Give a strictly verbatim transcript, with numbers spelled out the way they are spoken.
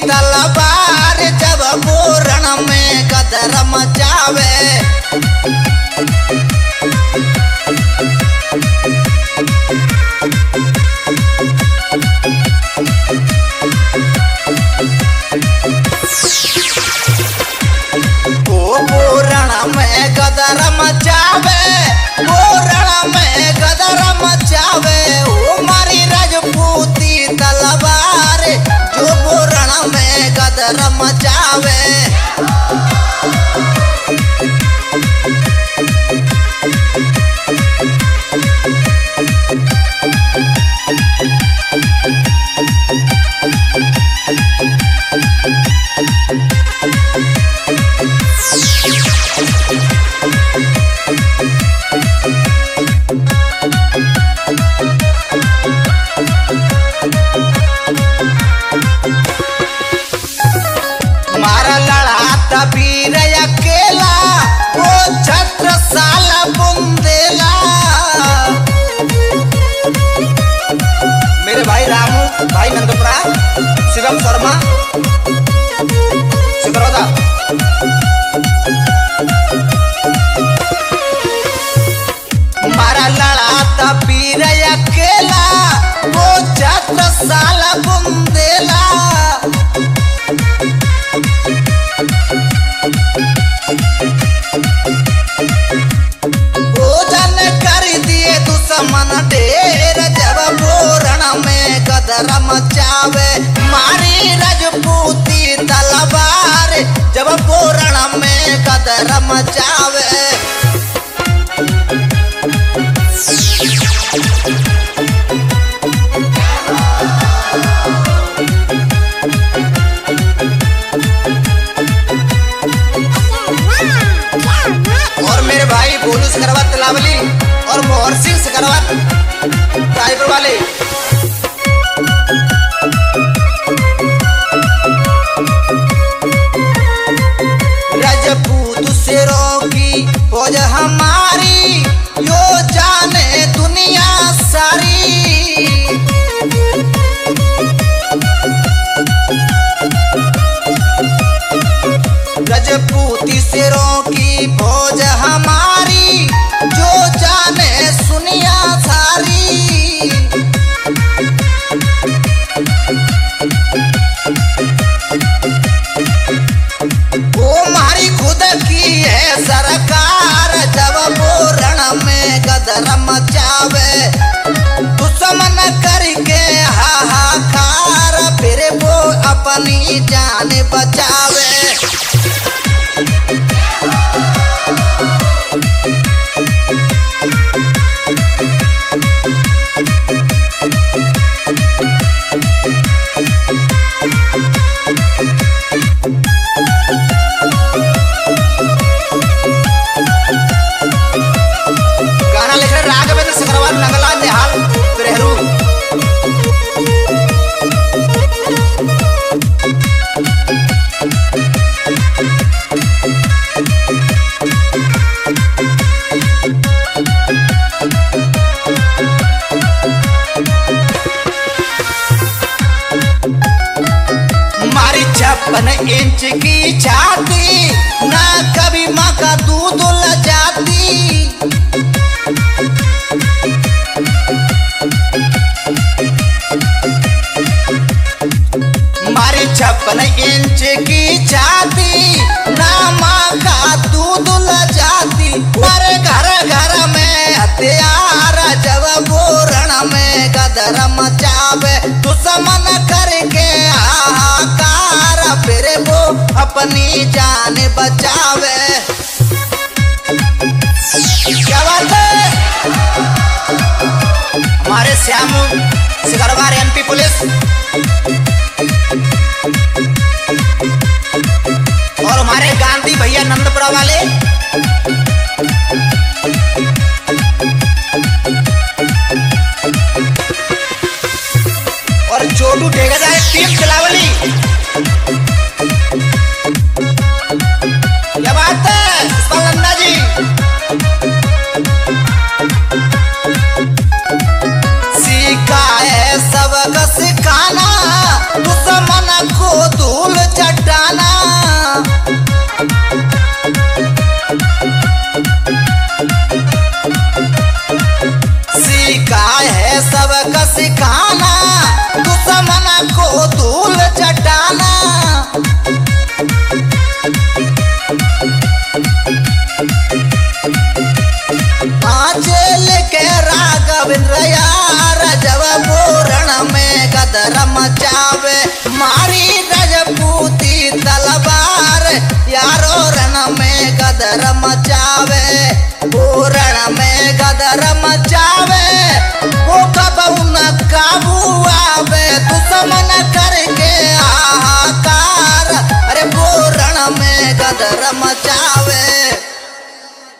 तलवार जब पूरण में गदर मचावे। ओ पूरण में गदर मचावे, पूरण में गदर मचावे। ओ मारी राजपूती तलवार जो पूरण में गदर मचावे। मारा लड़ा वीर अकेला वो छत्रसाल बुंदेला। मेरे भाई रामू भाई नंदपुरा शिवम शर्मा शिकरोदा। मारा लड़ा वीर अकेला वो छत्रसाल बुंदेला। भोजन कर दिए दुश्मन ढेर जब पूरण में गदर मचावे। मारी राजपूती तलवार जब पूरण में गदर मचावे। और मेरे भाई बोलू सिकरवा तलावली और मोहर सिंह सिकरवा रायपुर वाले। राजपूत शेरों की फौज हमारी यो जाने दुनिया सारी। राजपूती शेरों की फौज हमारी जो जाने सुनिया सारी। वो हमारी खुद की है सरकार जब पूरण में गदर मचावे। दुश्मन करके हाहाकार फिर वो अपनी जान बचावे। गाना लिख रहे राघवेंद्र सिकरवा नगला निहाल प्रेहरू। मारी छप्पन इंच की छाती ना कभी माँ का दूध ल जाती। मारी छप्पन इंच की छाती ना माँ का दूध ल जाती। हर घर घर में हथियार जब पूरण में गदर मचावे। दुश्मन करके हाहाकार फिर वो अपनी जान बचावे। क्या बात है। हमारे श्याम सिकरवा एमपी पुलिस और हमारे गांधी भैया नंदपुरा वाले। और छोटू ठेकेदार टीम चलावली। क्या बात है नंदा जी। सीखा है सबक सिखाना दुश्मन को दूर मारी रजपूती तलवार यारो रण में गदर मचावे, वो रण में गदर मचावे, वो